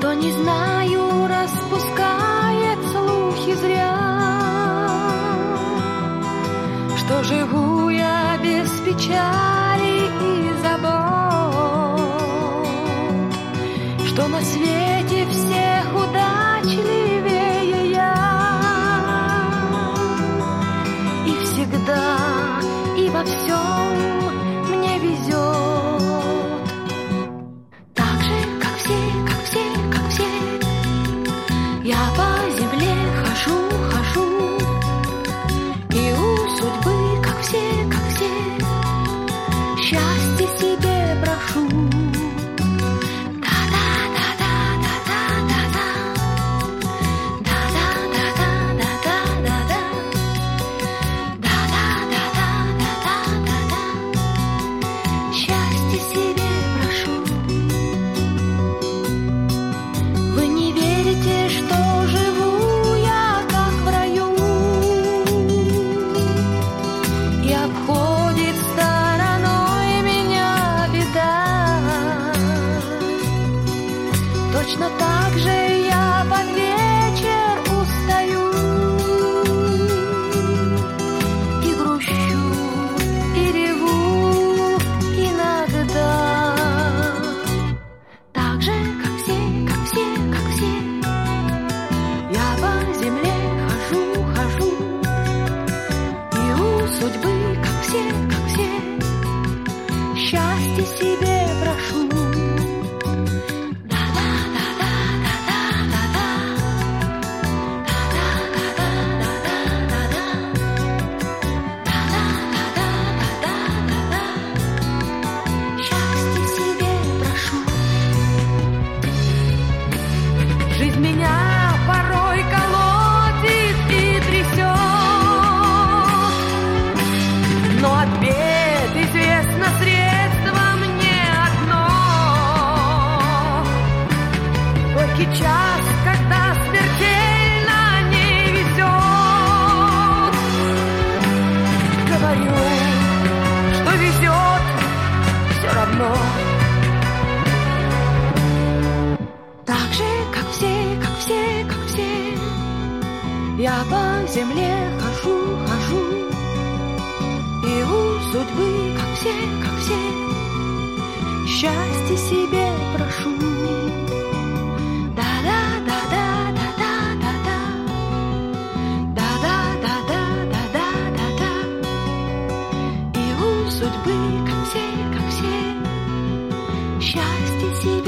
Кто, не знаю, распускает слухи зря, что живу я без печали и забот, что на свете всех удачливее я, и всегда, и во всем мне везет. Так же, как все, как все, как все, я по земле хожу, хожу, и у судьбы, как все, счастье себе прошу. Счастье себе прошу. Вы не верите, что живу я как в раю, и обходит стороной меня беда. Точно так же я под вечер устаю и грущу, и реву иногда. Так же, как все, как все, как все, я по земле хожу, хожу, и у судьбы, как все, счастье себе прошу. Счастье себе прошу. Жизнь меня порой колотит и трясет, но от бед известно средство мне одно. Горький час, когда смертельно не везет, говорю, что везет все равно. Так же, как все, как все, как все, я по земле хожу, хожу, и у судьбы, как все, счастье себе прошу. Да-да-да-да-да-да-да-да, да-да-да-да-да-да-да, и у судьбы, как все, счастье себе